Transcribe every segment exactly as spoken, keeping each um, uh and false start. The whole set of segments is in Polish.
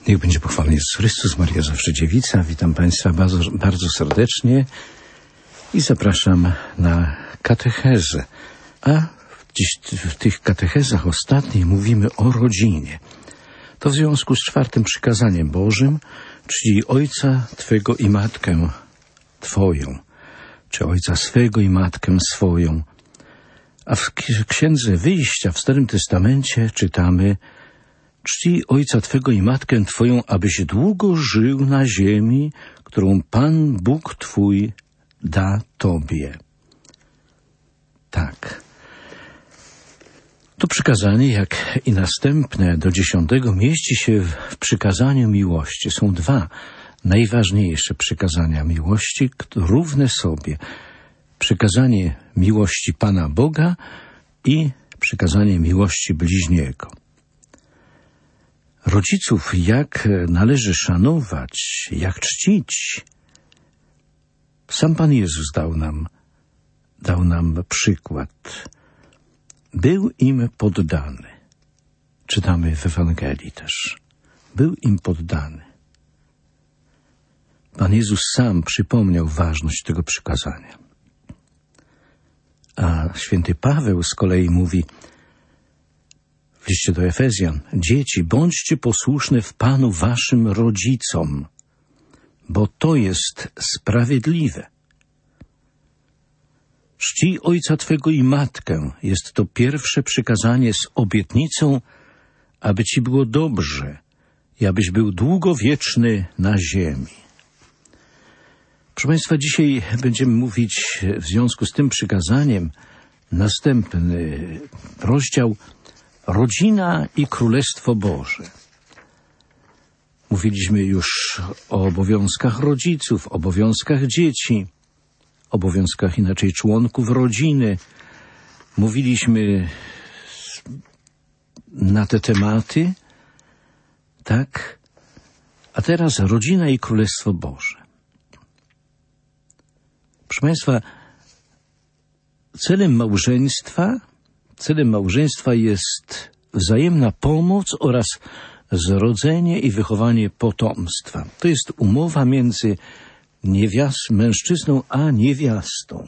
Niech będzie pochwalony Jezus Chrystus, Maria zawsze dziewica. Witam Państwa bardzo, bardzo serdecznie i zapraszam na katechezę. A dziś w tych katechezach ostatnich mówimy o rodzinie. To w związku z czwartym przykazaniem Bożym, czyli Ojca Twego i Matkę Twoją, czy Ojca swego i Matkę swoją. A w Księdze Wyjścia w Starym Testamencie czytamy: czcij Ojca Twego i Matkę Twoją, abyś długo żył na ziemi, którą Pan Bóg Twój da Tobie. Tak. To przykazanie, jak i następne do dziesiątego, mieści się w przykazaniu miłości. Są dwa najważniejsze przykazania miłości, równe sobie. Przykazanie miłości Pana Boga i przykazanie miłości bliźniego. Rodziców jak należy szanować, jak czcić. Sam Pan Jezus dał nam, dał nam przykład. Był im poddany. Czytamy w Ewangelii też. Był im poddany. Pan Jezus sam przypomniał ważność tego przykazania. A święty Paweł z kolei mówi w liście do Efezjan: dzieci, bądźcie posłuszne w Panu waszym rodzicom, bo to jest sprawiedliwe. Czcij Ojca Twego i Matkę. Jest to pierwsze przykazanie z obietnicą, aby Ci było dobrze i abyś był długowieczny na ziemi. Proszę Państwa, dzisiaj będziemy mówić w związku z tym przykazaniem następny rozdział: Rodzina i Królestwo Boże. Mówiliśmy już o obowiązkach rodziców, obowiązkach dzieci, obowiązkach inaczej członków rodziny. Mówiliśmy na te tematy, tak? A teraz rodzina i Królestwo Boże. Proszę Państwa, celem małżeństwa, celem małżeństwa jest wzajemna pomoc oraz zrodzenie i wychowanie potomstwa. To jest umowa między niewiast, mężczyzną a niewiastą.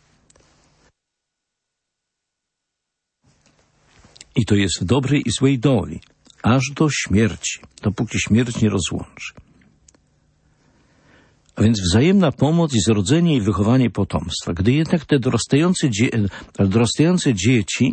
I to jest w dobrej i złej doli, aż do śmierci, dopóki śmierć nie rozłączy. A więc wzajemna pomoc i zrodzenie i wychowanie potomstwa. Gdy jednak te dorastające, dzie- dorastające dzieci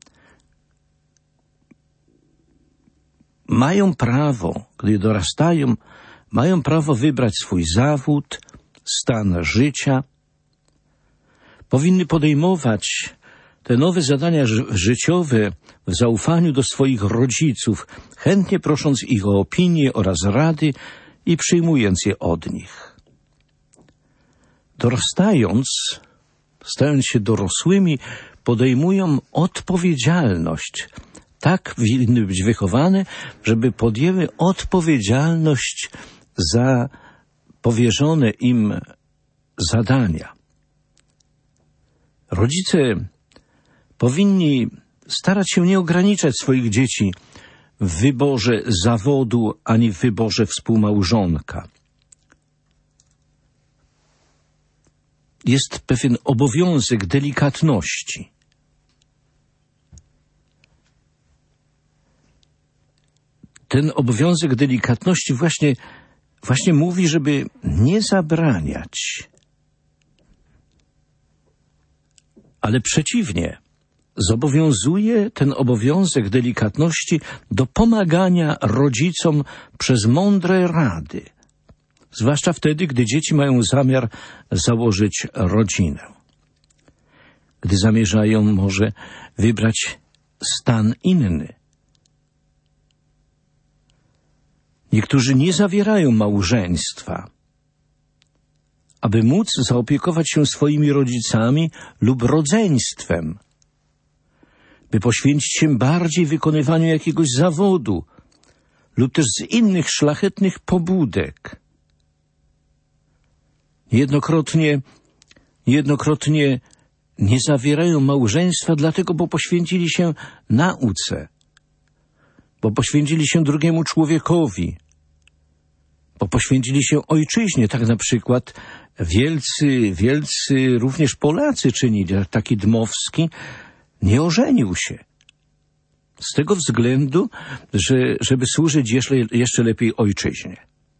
mają prawo, gdy dorastają, mają prawo wybrać swój zawód, stan życia, powinny podejmować te nowe zadania ży- życiowe w zaufaniu do swoich rodziców, chętnie prosząc ich o opinie oraz rady i przyjmując je od nich. Dorastając, stając się dorosłymi, podejmują odpowiedzialność. Tak winny być wychowane, żeby podjęły odpowiedzialność za powierzone im zadania. Rodzice powinni starać się nie ograniczać swoich dzieci w wyborze zawodu ani w wyborze współmałżonka. Jest pewien obowiązek delikatności. Ten obowiązek delikatności właśnie, właśnie mówi, żeby nie zabraniać, ale przeciwnie, zobowiązuje ten obowiązek delikatności do pomagania rodzicom przez mądre rady, zwłaszcza wtedy, gdy dzieci mają zamiar założyć rodzinę. Gdy zamierzają może wybrać stan inny. Niektórzy nie zawierają małżeństwa, aby móc zaopiekować się swoimi rodzicami lub rodzeństwem, by poświęcić się bardziej wykonywaniu jakiegoś zawodu lub też z innych szlachetnych pobudek. Niejednokrotnie, niejednokrotnie nie zawierają małżeństwa dlatego, bo poświęcili się nauce, bo poświęcili się drugiemu człowiekowi, bo poświęcili się ojczyźnie. Tak na przykład wielcy, wielcy również Polacy czynili. Taki Dmowski nie ożenił się. Z tego względu, że, żeby służyć jeszcze, jeszcze lepiej ojczyźnie.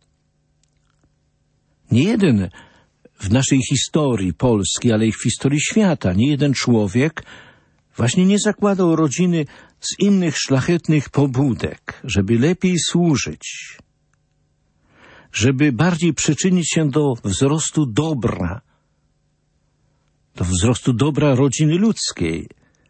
Nie jeden w naszej historii Polski, ale i w historii świata, nie jeden człowiek właśnie nie zakładał rodziny z innych szlachetnych pobudek, żeby lepiej służyć, żeby bardziej przyczynić się do wzrostu dobra, do wzrostu dobra rodziny ludzkiej.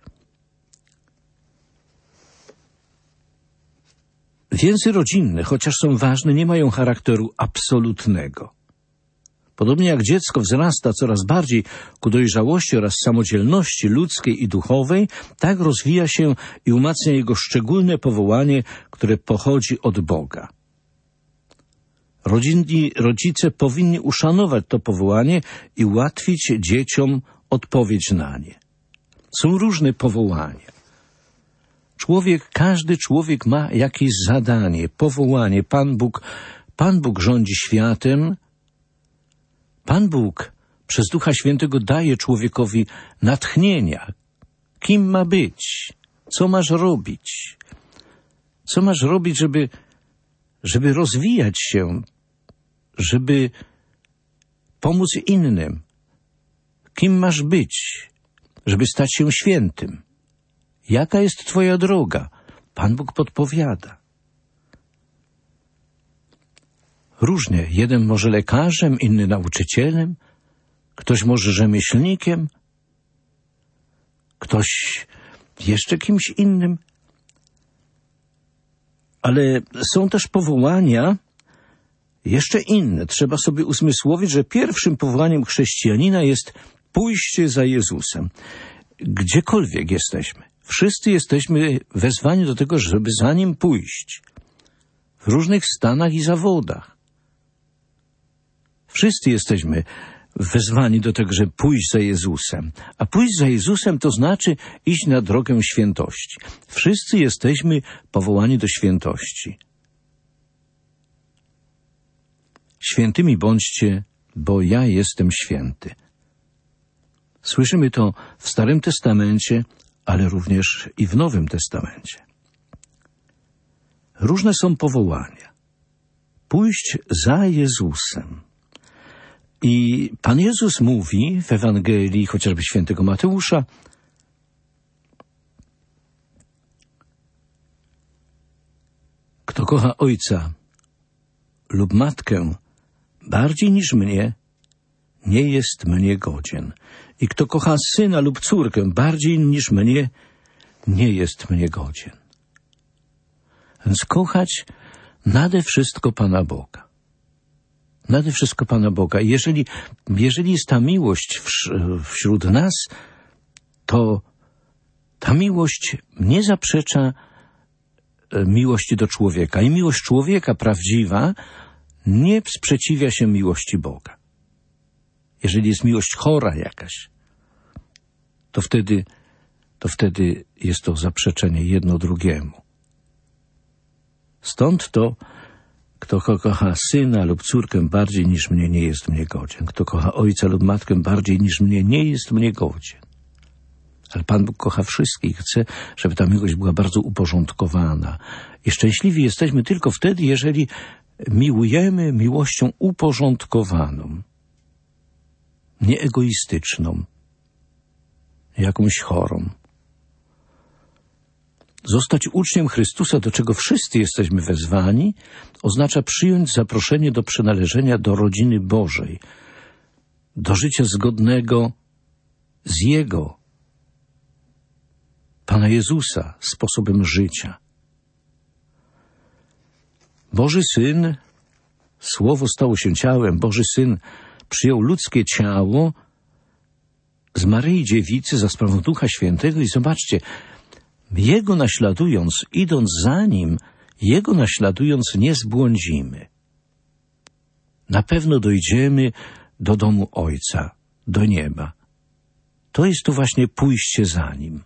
Więzy rodzinne, chociaż są ważne, nie mają charakteru absolutnego. Podobnie jak dziecko wzrasta coraz bardziej ku dojrzałości oraz samodzielności ludzkiej i duchowej, tak rozwija się i umacnia jego szczególne powołanie, które pochodzi od Boga. Rodzinni, rodzice powinni uszanować to powołanie i ułatwić dzieciom odpowiedź na nie. Są różne powołania. Człowiek, każdy człowiek ma jakieś zadanie, powołanie. Pan Bóg, Pan Bóg rządzi światem. Pan Bóg przez Ducha Świętego daje człowiekowi natchnienia. Kim ma być? Co masz robić? Co masz robić, żeby, żeby rozwijać się, żeby pomóc innym? Kim masz być, żeby stać się świętym? Jaka jest twoja droga? Pan Bóg podpowiada. Różnie. Jeden może lekarzem, inny nauczycielem, ktoś może rzemieślnikiem, ktoś jeszcze kimś innym. Ale są też powołania jeszcze inne. Trzeba sobie uzmysłowić, że pierwszym powołaniem chrześcijanina jest pójście za Jezusem. Gdziekolwiek jesteśmy. Wszyscy jesteśmy wezwani do tego, żeby za Nim pójść. W różnych stanach i zawodach. Wszyscy jesteśmy wezwani do tego, żeby pójść za Jezusem. A pójść za Jezusem to znaczy iść na drogę świętości. Wszyscy jesteśmy powołani do świętości. Świętymi bądźcie, bo ja jestem święty. Słyszymy to w Starym Testamencie, ale również i w Nowym Testamencie. Różne są powołania. Pójść za Jezusem. I Pan Jezus mówi w Ewangelii, chociażby świętego Mateusza, kto kocha ojca lub matkę bardziej niż mnie, nie jest mnie godzien. I kto kocha syna lub córkę bardziej niż mnie, nie jest mnie godzien. Więc kochać nade wszystko Pana Boga. Nade wszystko Pana Boga. I jeżeli, jeżeli jest ta miłość wśród nas, to ta miłość nie zaprzecza miłości do człowieka. I miłość człowieka prawdziwa nie sprzeciwia się miłości Boga. Jeżeli jest miłość chora jakaś, to wtedy, to wtedy jest to zaprzeczenie jedno drugiemu. Stąd to, kto kocha syna lub córkę bardziej niż mnie, nie jest mnie godzien. Kto kocha ojca lub matkę bardziej niż mnie, nie jest mnie godzien. Ale Pan Bóg kocha wszystkich. Chce, żeby ta miłość była bardzo uporządkowana. I szczęśliwi jesteśmy tylko wtedy, jeżeli miłujemy miłością uporządkowaną. Nie egoistyczną, jakąś chorą. Zostać uczniem Chrystusa, do czego wszyscy jesteśmy wezwani, oznacza przyjąć zaproszenie do przynależenia do rodziny Bożej, do życia zgodnego z Jego, Pana Jezusa, sposobem życia. Boży Syn, Słowo stało się ciałem, Boży Syn przyjął ludzkie ciało z Maryi Dziewicy za sprawą Ducha Świętego i zobaczcie, Jego naśladując, idąc za Nim, Jego naśladując nie zbłądzimy. Na pewno dojdziemy do domu Ojca, do nieba. To jest tu właśnie pójście za Nim.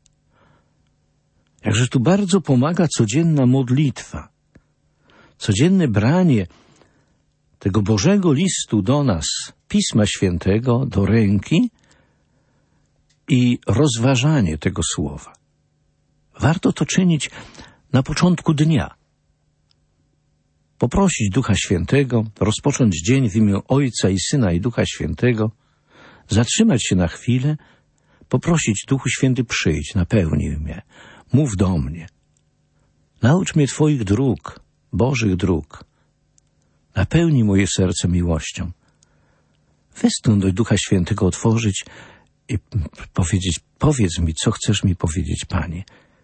Jakże tu bardzo pomaga codzienna modlitwa, codzienne branie tego Bożego listu do nas, Pisma Świętego, do ręki i rozważanie tego słowa. Warto to czynić na początku dnia. Poprosić Ducha Świętego, rozpocząć dzień w imię Ojca i Syna i Ducha Świętego, zatrzymać się na chwilę, poprosić Duchu Święty, przyjdź, napełnij mnie, mów do mnie. Naucz mnie Twoich dróg, Bożych dróg. Napełnij moje serce miłością. Westchnąć do Ducha Świętego, otworzyć i powiedzieć, powiedz mi, co chcesz mi powiedzieć, Panie.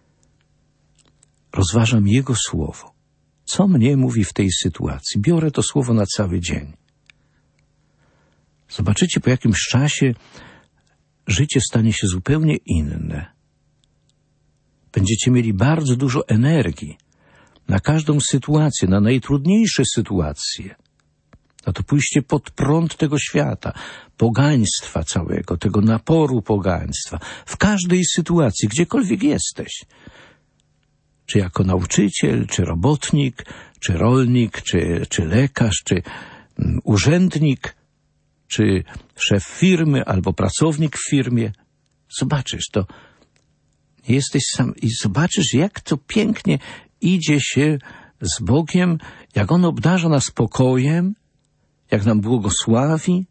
Rozważam Jego słowo. Co mnie mówi w tej sytuacji? Biorę to słowo na cały dzień. Zobaczycie, po jakimś czasie życie stanie się zupełnie inne. Będziecie mieli bardzo dużo energii na każdą sytuację, na najtrudniejsze sytuacje. Na to pójście pod prąd tego świata, pogaństwa całego, tego naporu pogaństwa. W każdej sytuacji, gdziekolwiek jesteś. Czy jako nauczyciel, czy robotnik, czy rolnik, czy, czy lekarz, czy um, urzędnik, czy szef firmy, albo pracownik w firmie. Zobaczysz to. Nie jesteś sam i zobaczysz, jak to pięknie idzie się z Bogiem, jak On obdarza nas spokojem, jak nam błogosławi.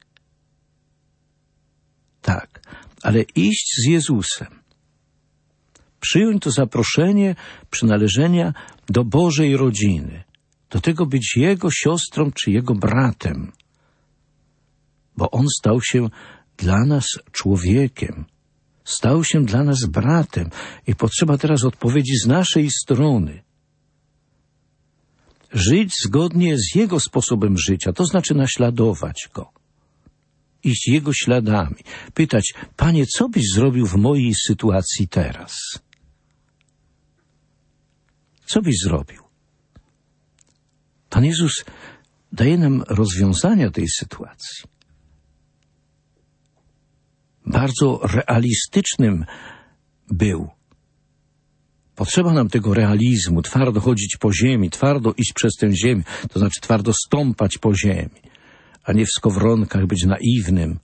Tak, ale iść z Jezusem. Przyjąć to zaproszenie przynależenia do Bożej rodziny. Do tego być Jego siostrą czy Jego bratem. Bo On stał się dla nas człowiekiem. Stał się dla nas bratem. I potrzeba teraz odpowiedzi z naszej strony. Żyć zgodnie z Jego sposobem życia, to znaczy naśladować Go. Iść Jego śladami. Pytać, Panie, co byś zrobił w mojej sytuacji teraz? Co byś zrobił? Pan Jezus daje nam rozwiązania tej sytuacji. Bardzo realistycznym był. Potrzeba nam tego realizmu, twardo chodzić po ziemi, twardo iść przez tę ziemię, to znaczy twardo stąpać po ziemi, a nie w skowronkach być naiwnym.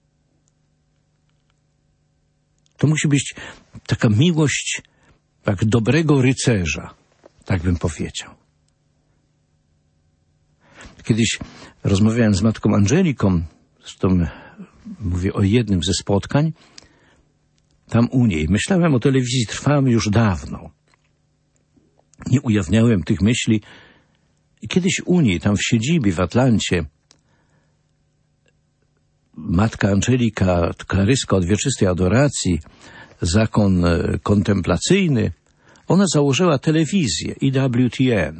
To musi być taka miłość jak dobrego rycerza, tak bym powiedział. Kiedyś rozmawiałem z matką Angeliką, zresztą mówię o jednym ze spotkań, tam u niej. Myślałem o telewizji Trwam już dawno. Nie ujawniałem tych myśli. I kiedyś u niej, tam w siedzibie w Atlancie, matka Angelika, klaryska od wieczystej adoracji, zakon kontemplacyjny, ona założyła telewizję E W T N.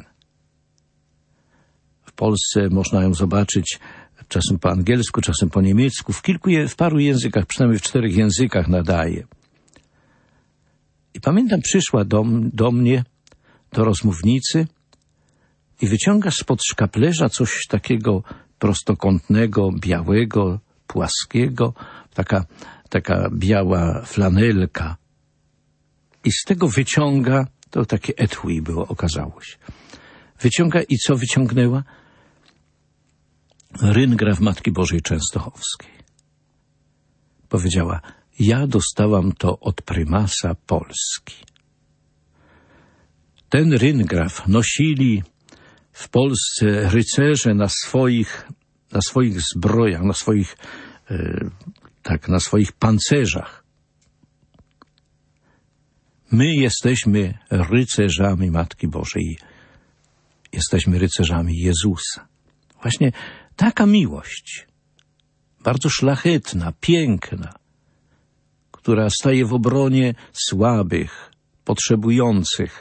W Polsce można ją zobaczyć czasem po angielsku, czasem po niemiecku, w kilku, w paru językach, przynajmniej w czterech językach nadaje. I pamiętam, przyszła do, do mnie, do rozmównicy i wyciąga spod szkaplerza coś takiego prostokątnego, białego, płaskiego, taka, taka biała flanelka. I z tego wyciąga, to takie etui było, okazało się. Wyciąga i co wyciągnęła? Ryngraf Matki Bożej Częstochowskiej. Powiedziała, ja dostałam to od prymasa Polski. Ten ryngraf nosili w Polsce rycerze na swoich, na swoich zbrojach, na swoich, e, tak, na swoich pancerzach. My jesteśmy rycerzami Matki Bożej. Jesteśmy rycerzami Jezusa. Właśnie taka miłość, bardzo szlachetna, piękna, która staje w obronie słabych, potrzebujących.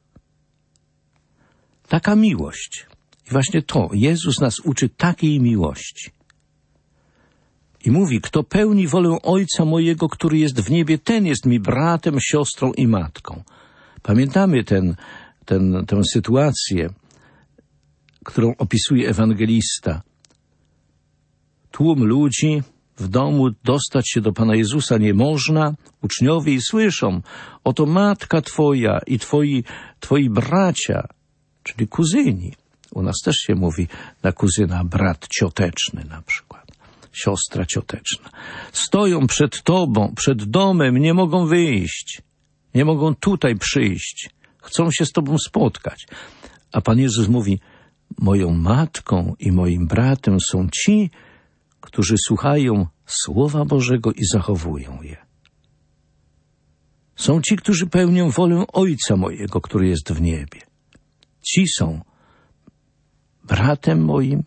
Taka miłość. I właśnie to, Jezus nas uczy takiej miłości. I mówi, kto pełni wolę Ojca mojego, który jest w niebie, ten jest mi bratem, siostrą i matką. Pamiętamy ten, ten, tę sytuację, którą opisuje ewangelista. Tłum ludzi, w domu dostać się do Pana Jezusa nie można, uczniowie i słyszą, oto matka Twoja i twoi, twoi bracia, czyli kuzyni, U nas też się mówi na kuzyna brat cioteczny na przykład, siostra cioteczna. Stoją przed tobą, przed domem, nie mogą wyjść, nie mogą tutaj przyjść, chcą się z tobą spotkać. A Pan Jezus mówi, moją matką i moim bratem są ci, którzy słuchają Słowa Bożego i zachowują je. Są ci, którzy pełnią wolę Ojca mojego, który jest w niebie. Ci są bratem moim,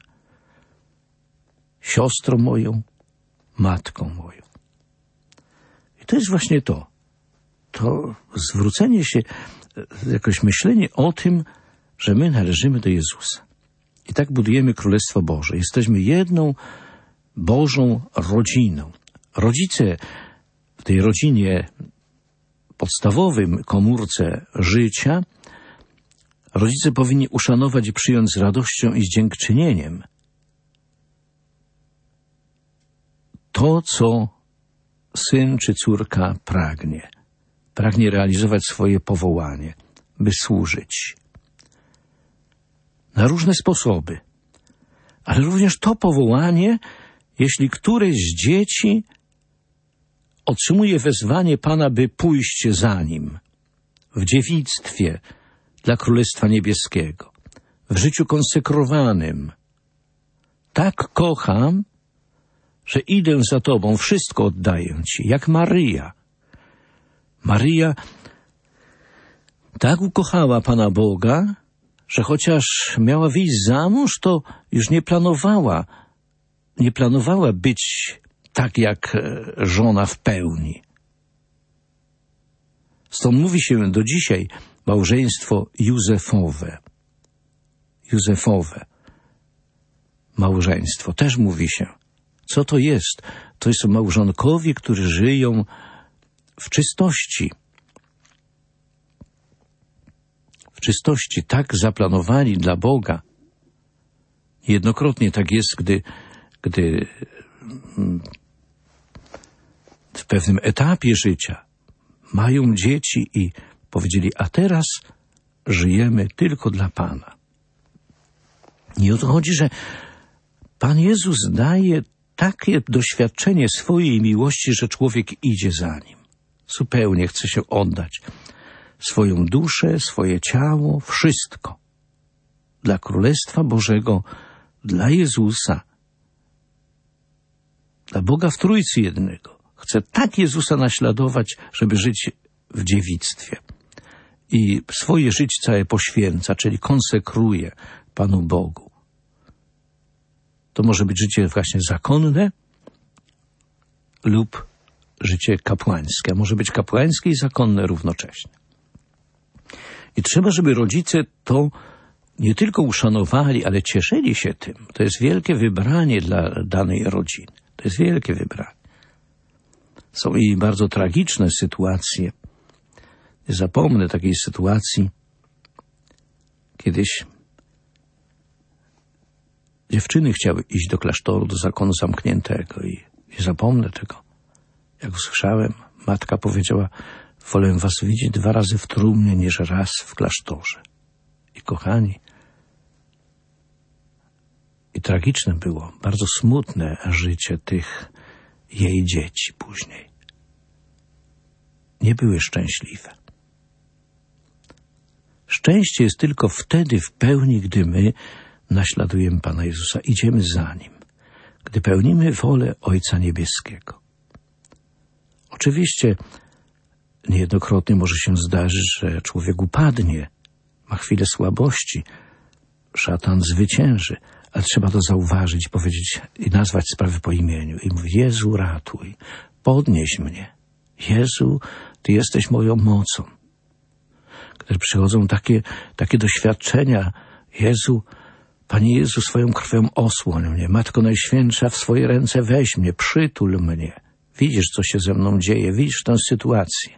siostrą moją, matką moją. I to jest właśnie to. To zwrócenie się, jakoś myślenie o tym, że my należymy do Jezusa. I tak budujemy Królestwo Boże. Jesteśmy jedną Bożą rodziną. Rodzice w tej rodzinie, podstawowym komórce życia, rodzice powinni uszanować i przyjąć z radością i z dziękczynieniem to, co syn czy córka pragnie. Pragnie realizować swoje powołanie, by służyć. Na różne sposoby. Ale również to powołanie, jeśli któreś z dzieci otrzymuje wezwanie Pana, by pójść za Nim w dziewictwie dla Królestwa Niebieskiego, w życiu konsekrowanym. Tak kocham, że idę za Tobą, wszystko oddaję Ci, jak Maryja. Maryja tak ukochała Pana Boga, że chociaż miała wyjść za mąż, to już nie planowała, nie planowała być tak jak żona w pełni. Stąd mówi się do dzisiaj małżeństwo Józefowe. Józefowe małżeństwo. Też mówi się. Co to jest? To są małżonkowie, którzy żyją w czystości. W czystości, tak zaplanowani dla Boga. Jednokrotnie tak jest, gdy, gdy w pewnym etapie życia mają dzieci i powiedzieli, a teraz żyjemy tylko dla Pana. I o to chodzi, że Pan Jezus daje takie doświadczenie swojej miłości, że człowiek idzie za Nim. Zupełnie chce się oddać swoją duszę, swoje ciało, wszystko dla Królestwa Bożego, dla Jezusa, dla Boga w Trójcy Jednego. Chce tak Jezusa naśladować, żeby żyć w dziewictwie. I swoje życie całe poświęca, czyli konsekruje Panu Bogu. To może być życie właśnie zakonne lub życie kapłańskie. A może być kapłańskie i zakonne równocześnie. I trzeba, żeby rodzice to nie tylko uszanowali, ale cieszyli się tym. To jest wielkie wybranie dla danej rodziny. To jest wielkie wybranie. Są i bardzo tragiczne sytuacje. Nie zapomnę takiej sytuacji. Kiedyś dziewczyny chciały iść do klasztoru, do zakonu zamkniętego i nie zapomnę tego. Jak usłyszałem, matka powiedziała, wolę was widzieć dwa razy w trumnie, niż raz w klasztorze. I kochani, i tragiczne było, bardzo smutne życie tych jej dzieci później. Nie były szczęśliwe. Szczęście jest tylko wtedy w pełni, gdy my naśladujemy Pana Jezusa, idziemy za Nim, gdy pełnimy wolę Ojca Niebieskiego. Oczywiście niejednokrotnie może się zdarzyć, że człowiek upadnie, ma chwilę słabości, szatan zwycięży, ale trzeba to zauważyć, powiedzieć i nazwać sprawę po imieniu i mówić, Jezu, ratuj, podnieś mnie. Jezu, Ty jesteś moją mocą. Gdy przychodzą takie, takie doświadczenia, Jezu, Panie Jezu, swoją krwią osłoń mnie. Matko Najświętsza, w swoje ręce weź mnie, przytul mnie. Widzisz, co się ze mną dzieje, widzisz tę sytuację.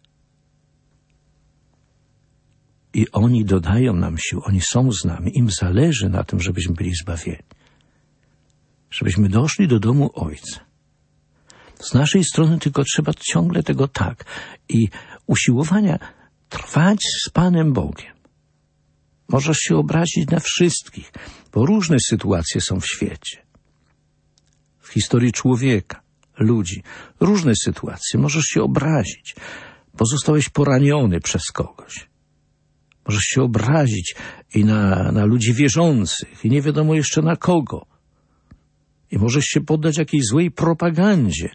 I oni dodają nam sił, oni są z nami. Im zależy na tym, żebyśmy byli zbawieni. Żebyśmy doszli do domu Ojca. Z naszej strony tylko trzeba ciągle tego tak. I usiłowania trwać z Panem Bogiem. Możesz się obrazić na wszystkich, bo różne sytuacje są w świecie. W historii człowieka, ludzi, różne sytuacje. Możesz się obrazić, bo zostałeś poraniony przez kogoś. Możesz się obrazić i na, na ludzi wierzących, i nie wiadomo jeszcze na kogo. I możesz się poddać jakiejś złej propagandzie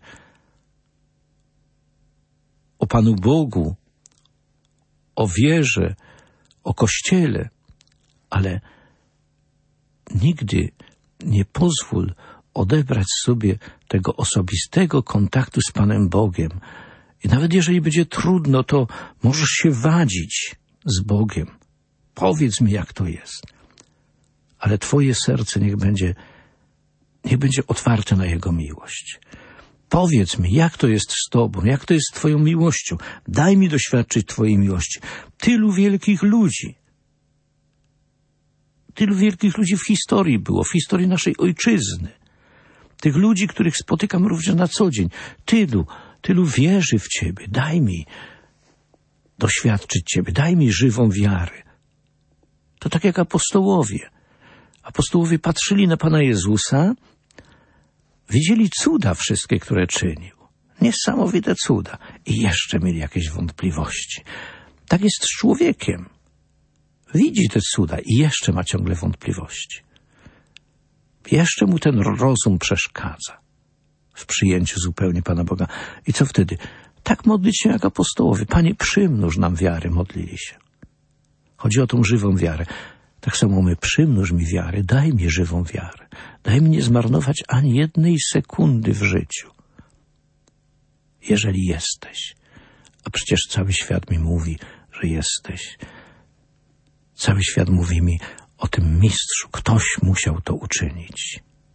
o Panu Bogu, o wierze, o Kościele, ale nigdy nie pozwól odebrać sobie tego osobistego kontaktu z Panem Bogiem. I nawet jeżeli będzie trudno, to możesz się wadzić z Bogiem. Powiedz mi, jak to jest. Ale twoje serce niech będzie, niech będzie otwarte na Jego miłość. Powiedz mi, jak to jest z Tobą, jak to jest z Twoją miłością. Daj mi doświadczyć Twojej miłości. Tylu wielkich ludzi, tylu wielkich ludzi w historii było, w historii naszej ojczyzny. Tych ludzi, których spotykam również na co dzień. Tylu, tylu wierzy w Ciebie. Daj mi doświadczyć Ciebie. Daj mi żywą wiarę. To tak jak apostołowie. Apostołowie patrzyli na Pana Jezusa, widzieli cuda wszystkie, które czynił. Niesamowite cuda. I jeszcze mieli jakieś wątpliwości. Tak jest z człowiekiem. Widzi te cuda i jeszcze ma ciągle wątpliwości. Jeszcze mu ten rozum przeszkadza w przyjęciu zupełnie Pana Boga. I co wtedy? Tak modlić się jak apostołowie. Panie, przymnóż nam wiary, modlili się. Chodzi o tą żywą wiarę. Tak samo my, przymnóż mi wiary, daj mi żywą wiarę. Daj mi nie zmarnować ani jednej sekundy w życiu. Jeżeli jesteś, a przecież cały świat mi mówi, że jesteś. Cały świat mówi mi o tym mistrzu. Ktoś musiał to uczynić.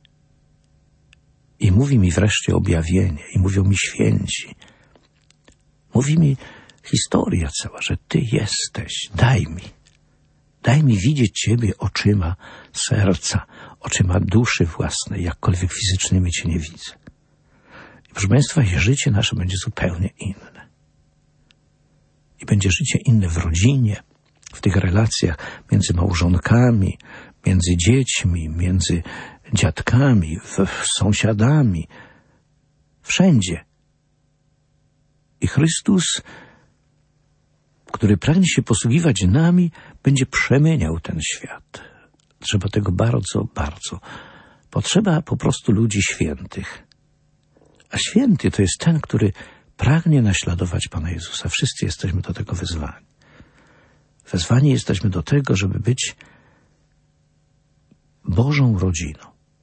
I mówi mi wreszcie objawienie. I mówią mi święci. Mówi mi historia cała, że Ty jesteś. Daj mi. Daj mi widzieć Ciebie oczyma serca, oczyma duszy własnej, jakkolwiek fizycznymi Cię nie widzę. I proszę Państwa, i życie nasze będzie zupełnie inne. I będzie życie inne w rodzinie, w tych relacjach między małżonkami, między dziećmi, między dziadkami, w, w sąsiadami, wszędzie. I Chrystus, który pragnie się posługiwać nami, będzie przemieniał ten świat. Trzeba tego bardzo, bardzo. Potrzeba po prostu ludzi świętych. A święty to jest ten, który pragnie naśladować Pana Jezusa. Wszyscy jesteśmy do tego wezwani. Wezwani jesteśmy do tego, żeby być Bożą rodziną.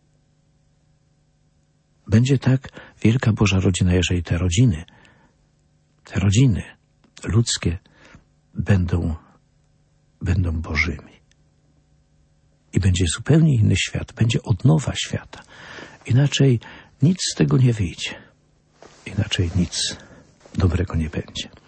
Będzie tak wielka Boża rodzina, jeżeli te rodziny, te rodziny ludzkie będą, będą Bożymi. I będzie zupełnie inny świat, będzie odnowa świata. Inaczej nic z tego nie wyjdzie. Inaczej nic dobrego nie będzie.